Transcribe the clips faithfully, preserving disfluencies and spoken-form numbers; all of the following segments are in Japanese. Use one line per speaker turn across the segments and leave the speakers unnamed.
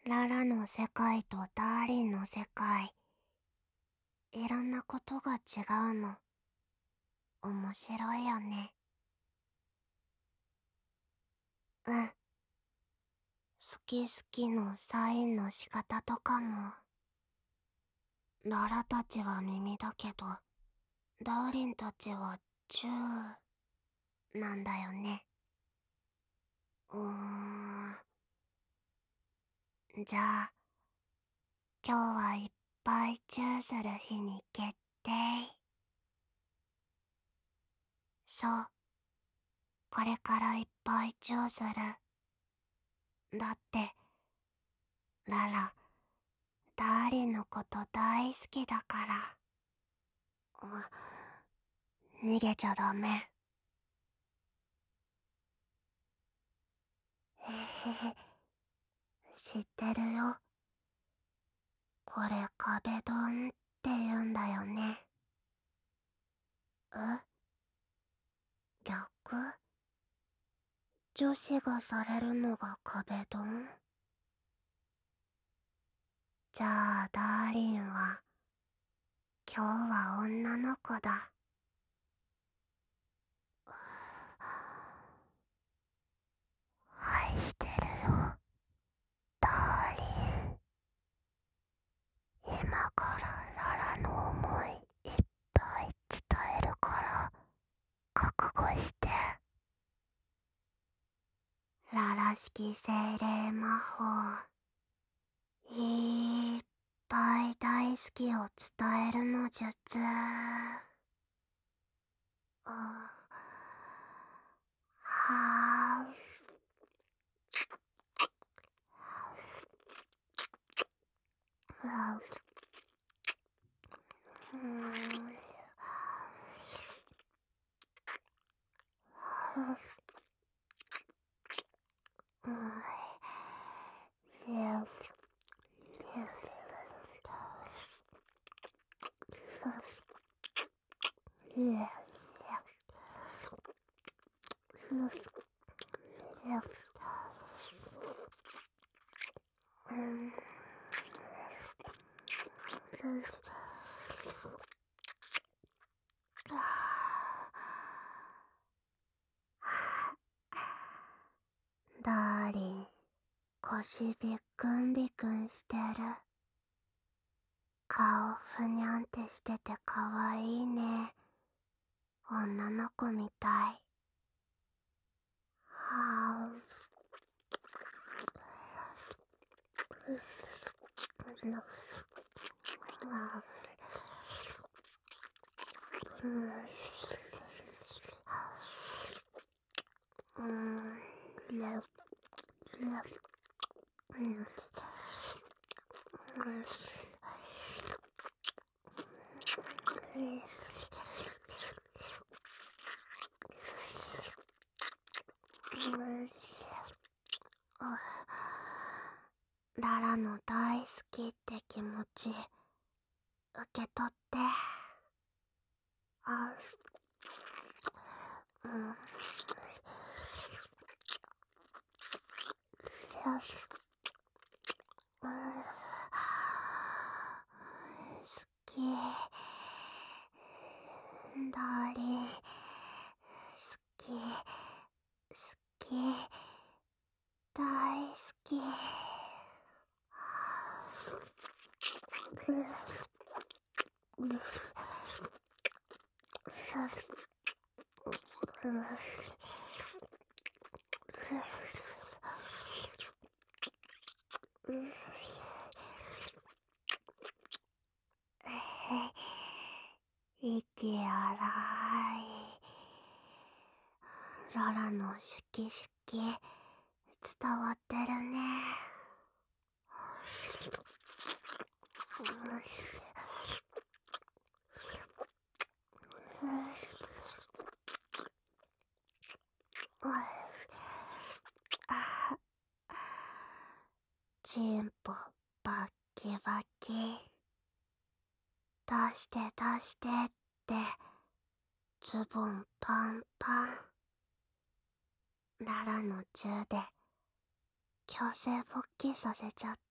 ララの世界とダーリンの世界、いろんなことが違うの。面白いよね。うん。好き好きのサインの仕方とかも。ララたちは耳だけど、ダーリンたちはチューなんだよね。うーん。じゃあ、今日はいっぱいチューする日に決定。そう。これからいっぱいチューする。だって、ララ、ダーリンのこと大好きだから。うん、逃げちゃダメ。へへへ、知ってるよ。これ壁ドンって言うんだよね。え、逆？女子がされるのが壁ドン？じゃあダーリンは今日は女の子だ。愛してるよ、ダーリン。今からララの思いいっぱい伝えるから覚悟して。ララ式精霊魔法、いっぱい大好きを伝えるの術。あ、はあ、うん、うん、ダーリン、腰ビックンビクンしてる。顔ふにゃんってしててかわいいね。女の子みたい。はあ、うん、うん、レレうん、ララの大好きって気持ち受け取って。あ、うん、よし、うん、好き、ダーリン、好き、好き、大好き。息荒い。ララのシキシキ伝わってるね。チンポバッキバキ、出して出してってズボンパンパン。ララのチューで強制勃起させちゃった。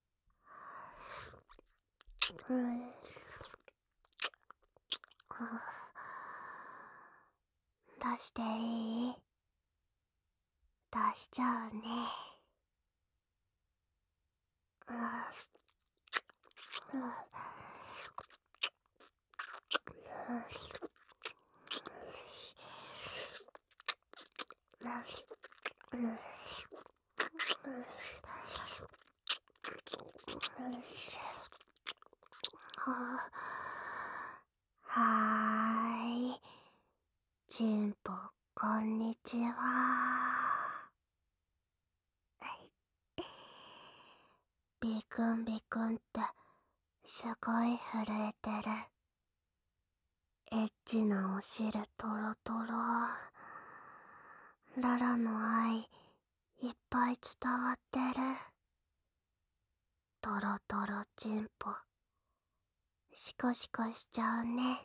うん。出していい？出しちゃうね。うん。うん。うん。はーい。チンポ、こんにちは。ビクンビクンってすごい震えてる。エッチなお汁トロトロ。ララの愛いっぱい伝わってる。トロトロチンポ、シコシコしちゃうね。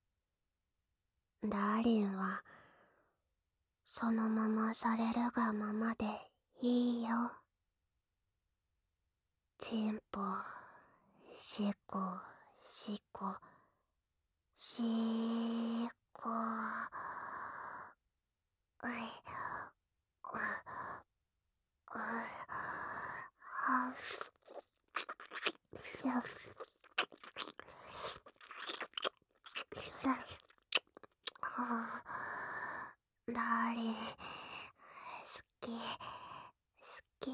ダーリンはそのままされるがままでいいよ。チンポ、シコシコシコ。うい、う、う、は、よ、は、ダーリン、好き、好き。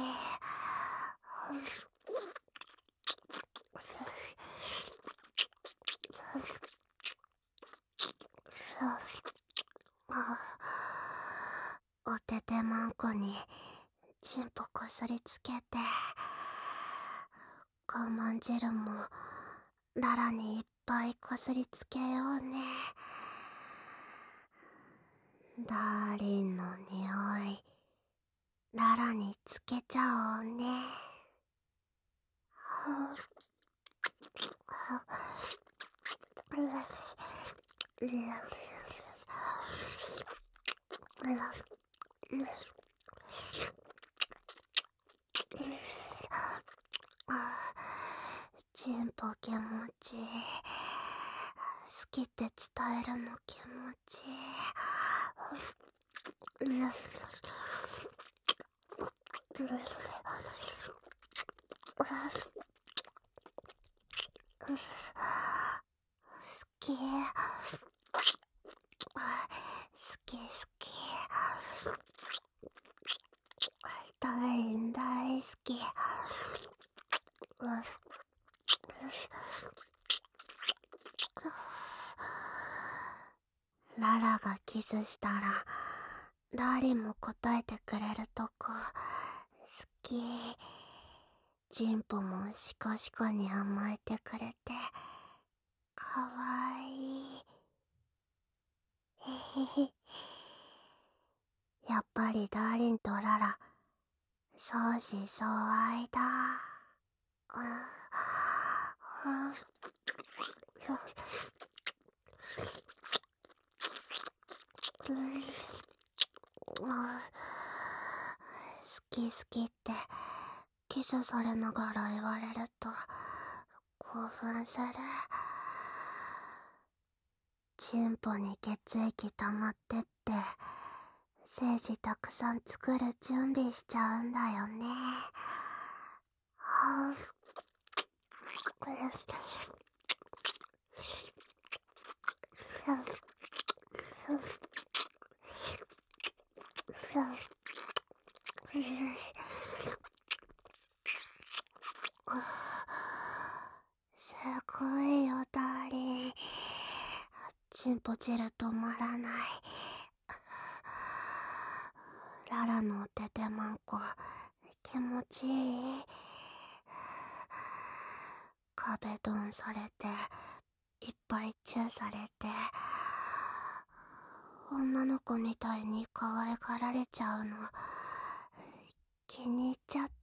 おててまんこにチンポこすりつけて、我慢汁もララにいっぱいこすりつけようね。ダーリンの匂いララにつけちゃおうね。チンポ気持ちいい。好きって伝えるの気持ちいい。好き。好き好き。ダーリン大好き。ララがキスしたらダーリンも答えてくれるとこ好き。チンポもシコシコに甘えてくれてかわいい。へへへ。やっぱりダーリンとララ相思相愛だ。うう好き好きってキスされながら言われると興奮する。チンポに血液溜まってって精子たくさん作る準備しちゃうんだよね。はぁ。すごいよダーリン。チンポ汁止まらない。ララのおててまんこ気持ちいい。壁ドンされていっぱいチューされて女の子みたいに可愛がられちゃうの気に入っちゃった。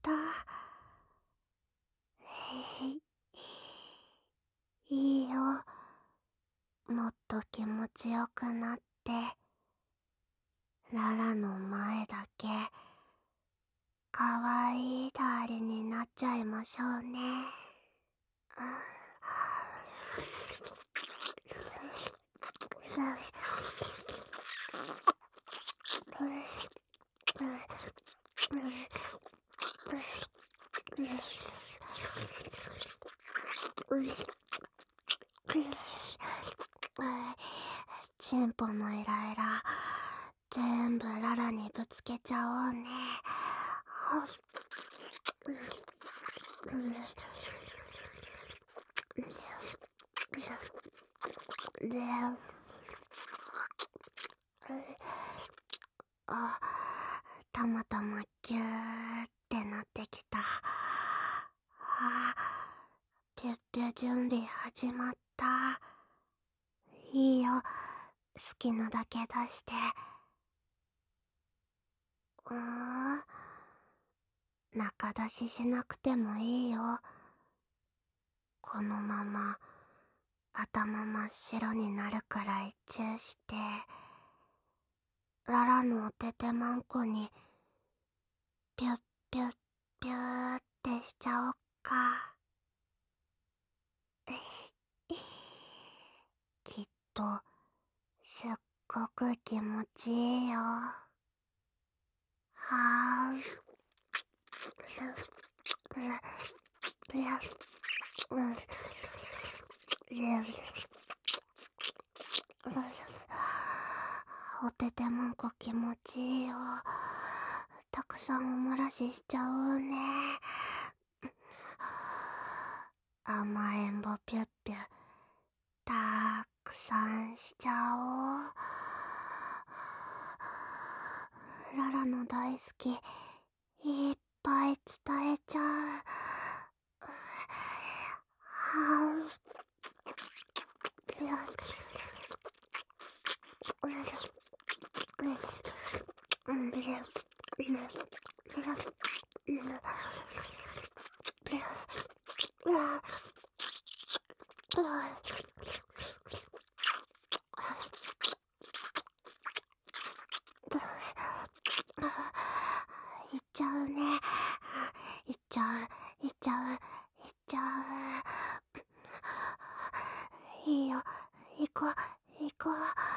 いいよ、もっと気持ちよくなって。ララの前だけわいいダーリンになっちゃいましょうね。チンポのイライラ全部ララにぶつけちゃおうね。あ、たまたまギューってなってきた。あ、ピュッピュ準備始まった。いいよ、好きなだけ出して。うーん、中出ししなくてもいいよ。このまま頭真っ白になるくらいチューして、ララのおててまんこにピュッピュッピューってしちゃおっか。きっとすっごく気持ちいいよ。はーおててまんこ気持ちいいよ。たくさんお漏らししちゃおうね。甘えんぼぴゅっぴゅたくさんしちゃおう。ララの大好きいっぱい伝えちゃう。いっちゃうね。いっちゃういっちゃういっちゃう。いいよ、行こう行こう。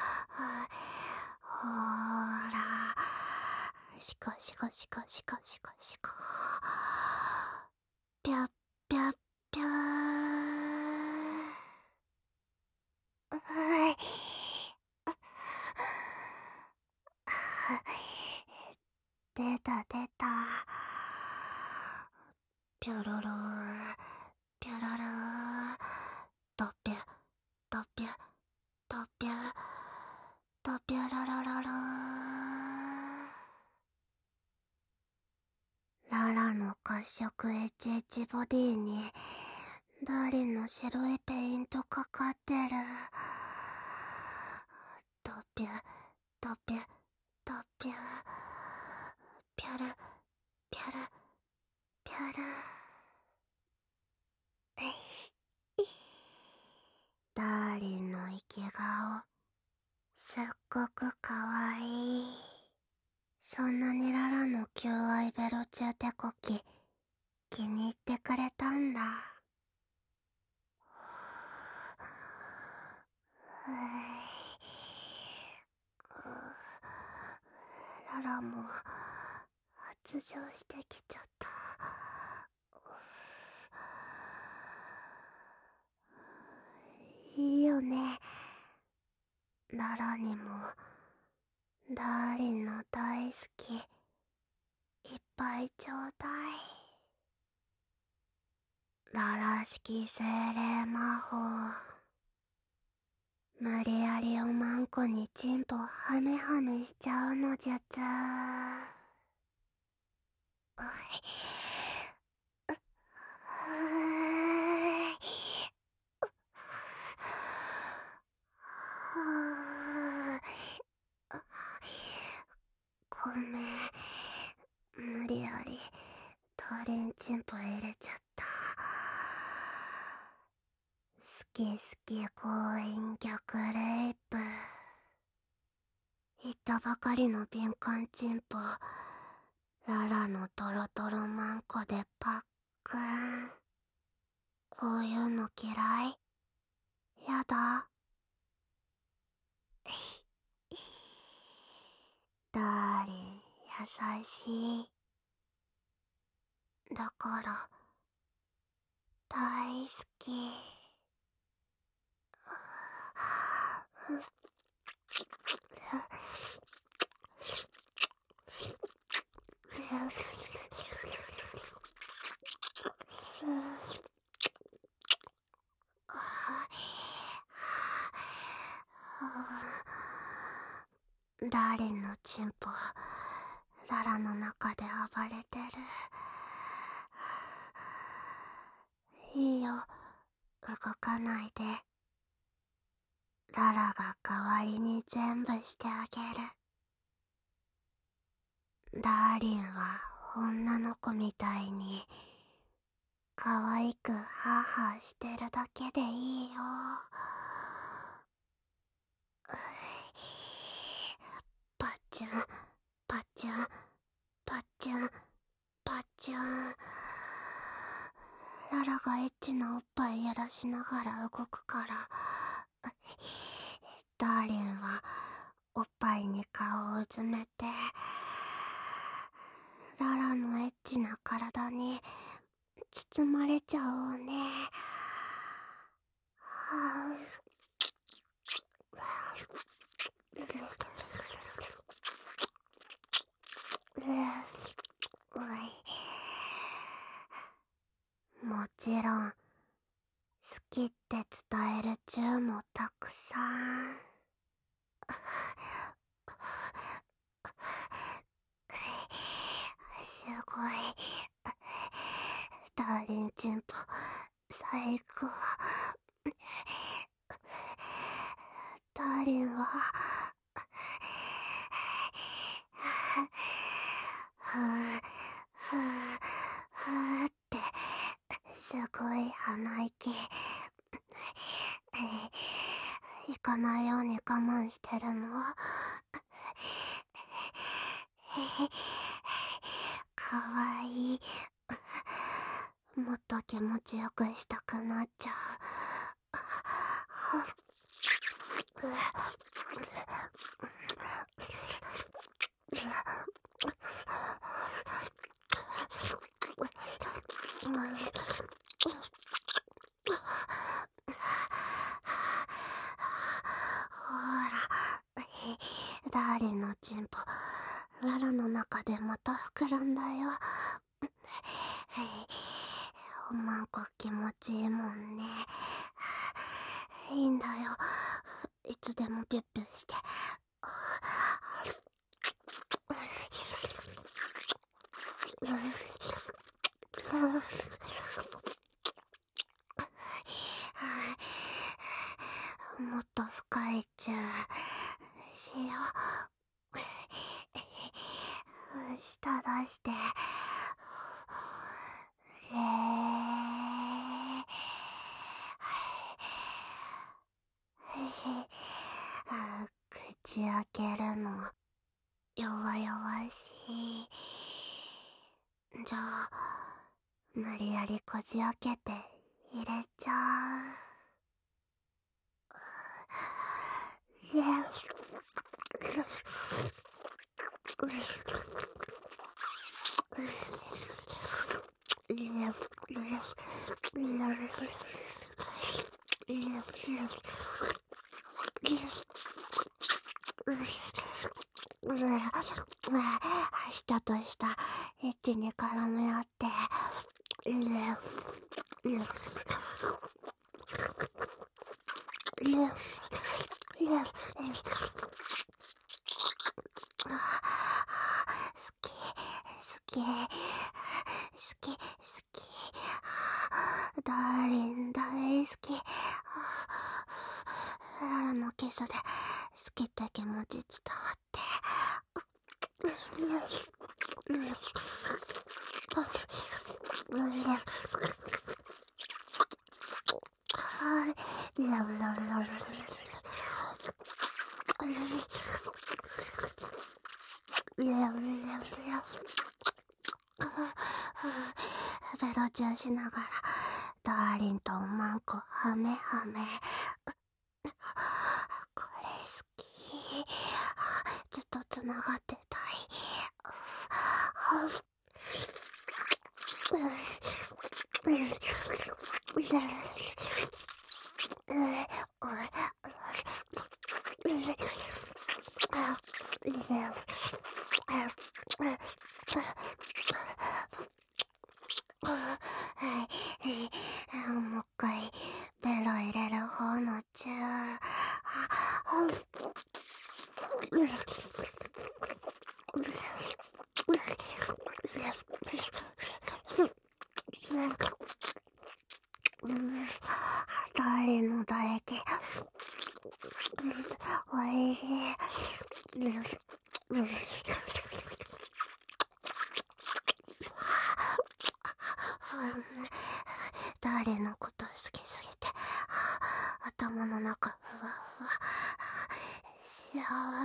ほーら、シコシコシコシコシコシコ。ぴゃっぴゃっぴゃー。うい。出た出た。ピョロローピョロロー。ドピュドピュドピュドピュロロロロー。ララの褐色 エイチエイチ ボディにダーリンの白いペイントかかってる。ドピュドピュドピュピョルピョルピョル。ダーリンの生き顔すっごくかわいい。そんなにララの求愛ベロ中手こき気に入ってくれたんだ。ララも発情してきちゃった。いいよね、ララにもダーリンの大好きいっぱいちょうだい。ララ式精霊魔法。無理やりおまんこにチンポハメハメしちゃうの術。ういうごめん、無理やりダーリンチンポ入れちゃった。好き好き強引逆レイプ。言ったばかりの敏感チンポララのトロトロマンコでパックン。こういうの嫌い。やだ。ダーリン、優しい。だから大好き。ダーリンのチンポ、ララの中で暴れてる。いいよ、動かないで。ララが代わりに全部してあげる。ダーリンは女の子みたいに可愛くハーハーしてるだけでいいよ。パッチュン、パッチュン、パッチュン、パッチュン。ララがエッチなおっぱい揺らしながら動くから、ダーリンはおっぱいに顔をうずめて、ララのエッチな体に包まれちゃおうね。はぁ、もちろん好きって伝えるチューもたくさん。すごい。ダーリンチンポ最高。ダーリンはふぅふぅふぅってすごい鼻息。行かないように我慢してるの。かわいい。もっと気持ちよくしたくなっちゃほら、ダーリンのチンポ、ララの中でまた膨らんだよ。おまんこ気持ちいいもんね。いいんだよ、いつでもピュッピュして。もっと深いチューしよう。舌出して。えー、口開けるの弱々しい。じゃあ無理やりこじ開けて入れちゃう。で舌と舌エッチに絡め合って、好き好き好き、ダーリン大好き。ララのキスで好きって気持ち伝わって。 ベロチューしながらダーリンとおまんこハメハメ。これ好き。ずっとつながってたい。もう一回ベロ入れる方のチュー。ダーリンの唾液おいしい。ダーリンのこと好きすぎて頭の中ふわふわ。幸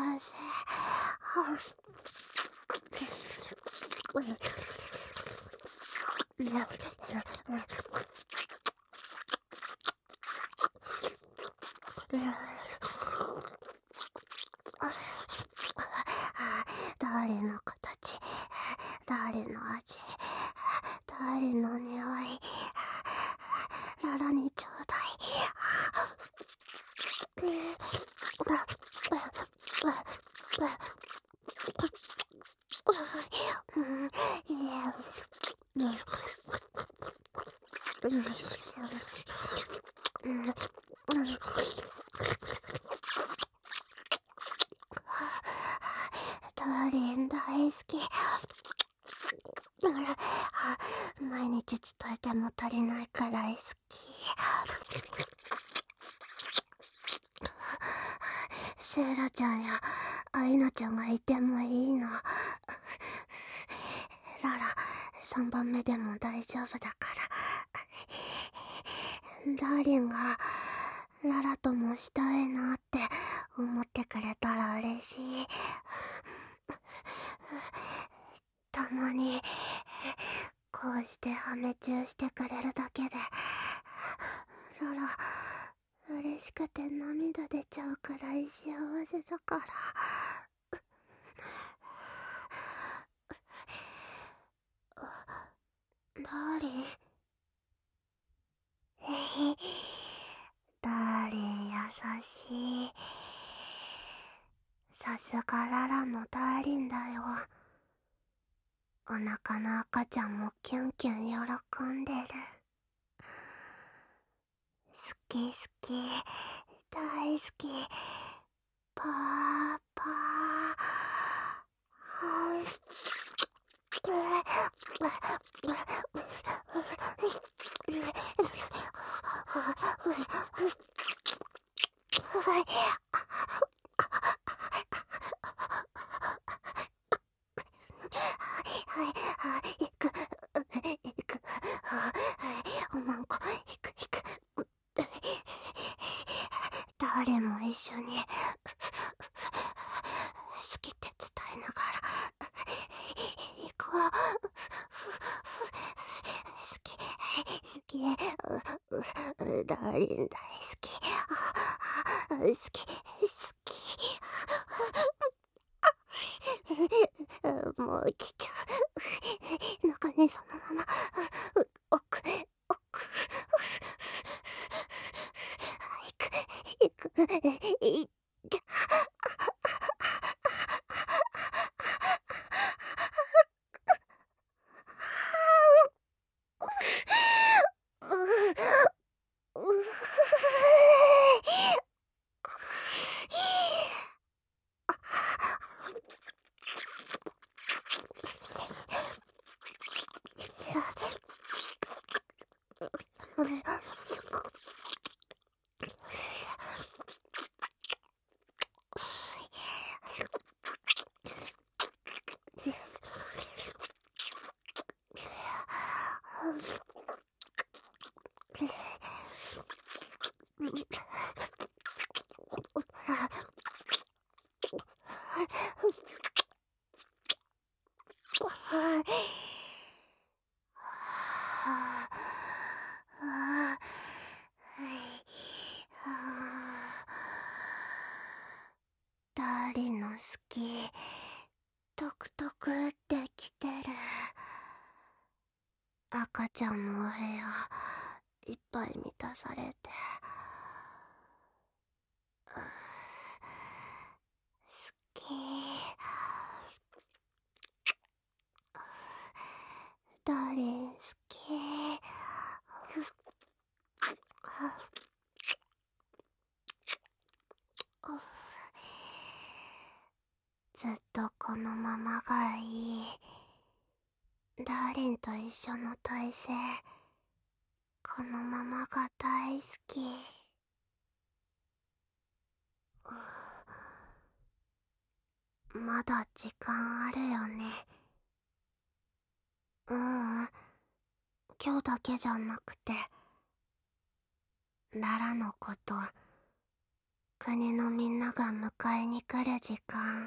せ。ダーリンの形、ダーリンの味、ダーリンの匂い、ララにちょうだい。ダーリン大好き。毎日伝えても足りないくらい好き。セイラちゃんやアイナちゃんがいてもいいの。ララさんばんめでも大丈夫だから。ダーリンがララともしたいなって思ってくれたら嬉しい。たまにこうしてハメチューしてくれるだけでララ嬉しくて涙出ちゃうくらい幸せだから。ダーリンダーリン優しい。さすがララのダーリンだよ。お腹の赤ちゃんもキュンキュン喜んでる。好き好き大好き。パーパはい、行く、行く、おまんこ、行く、行く。誰も一緒に、好きって伝えながら、行こう。好き、好き、ダーリン大好き。好き、好き。もう来ちゃう。中にそのまま奥へ奥。行く行く行っちゃう。うう赤ちゃんのお部屋いっぱい満たされて、好き。ダーリン好き。ずっとこのままがいい。ダーリンと一緒の体勢、このままが大好き。まだ時間あるよね。ううん、今日だけじゃなくて、ララのこと、国のみんなが迎えに来る時間。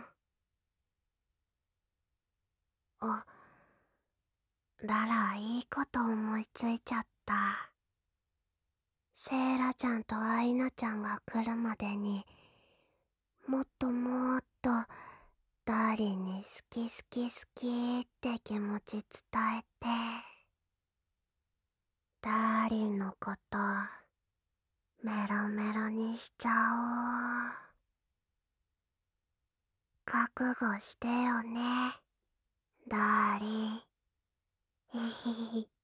あ、ララいいこと思いついちゃった。セイラちゃんとアイナちゃんが来るまでに、もっともっとダーリンに好き好き好きって気持ち伝えて、ダーリンのことメロメロにしちゃおう。覚悟してよね、ダーリン。ひひひ。